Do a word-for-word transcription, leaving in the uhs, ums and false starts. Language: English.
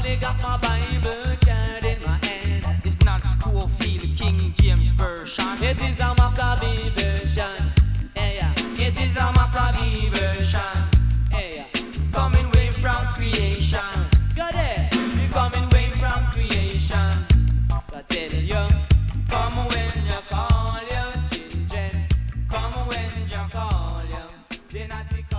only got my Bible card in my hand. It's not Schofield, King James version. It is a Maccabee version. Hey, yeah. It is a Maccabee version. Hey, yeah. Coming way from creation. Go there. We coming way from creation. I tell you, come when you call your children. Come when you call them. They're not